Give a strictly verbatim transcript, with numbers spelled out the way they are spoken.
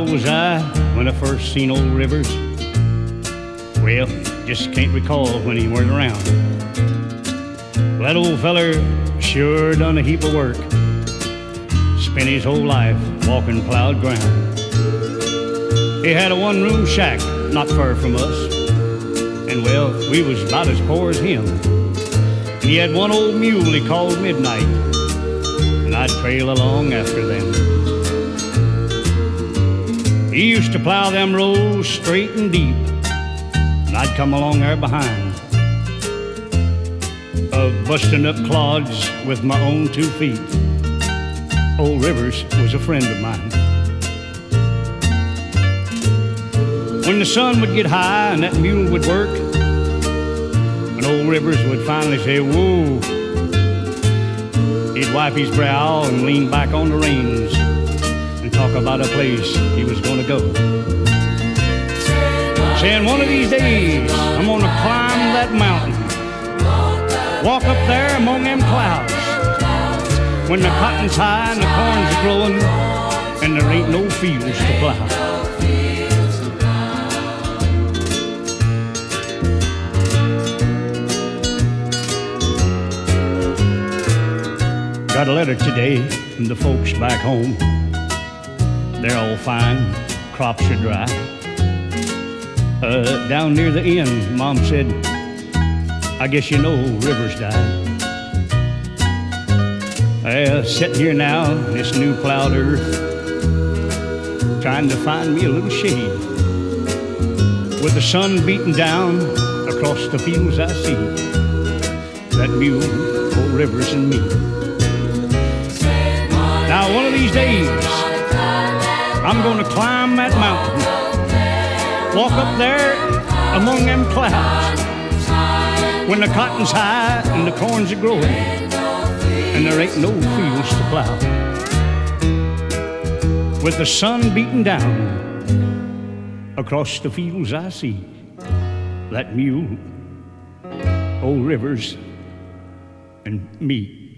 old was I when I first seen old Rivers? Well, just can't recall when he weren't around. Well, that old feller sure done a heap of work. Spent his whole life walking plowed ground. He had a one-room shack not far from us, and well, we was about as poor as him. And he had one old mule he called Midnight, and I'd trail along after them. He used to plow them rows straight and deep, and I'd come along there behind, uh, busting up clods with my own two feet. Old Rivers was a friend of mine. When the sun would get high and that mule would work, and old Rivers would finally say, "Whoa," he'd wipe his brow and lean back on the reins and talk about a place he was going to go. Saying, "One of these days, I'm going to climb that mountain, walk up there among them clouds, when the cotton's high and the corn's growing, and there ain't no fields to plow." Got a letter today from the folks back home. They're all fine, crops are dry. Uh, down near the inn, Mom said, "I guess you know Rivers died." Uh, sitting here now in this new plowed earth, trying to find me a little shade. With the sun beating down across the fields I see, that mule, old Rivers and me. Now one of these days, I'm gonna climb that mountain, walk up there among them clouds, when the cotton's high and the corn's a growing, and there ain't no fields to plow. With the sun beating down across the fields I see, that mule, old Rivers, and me.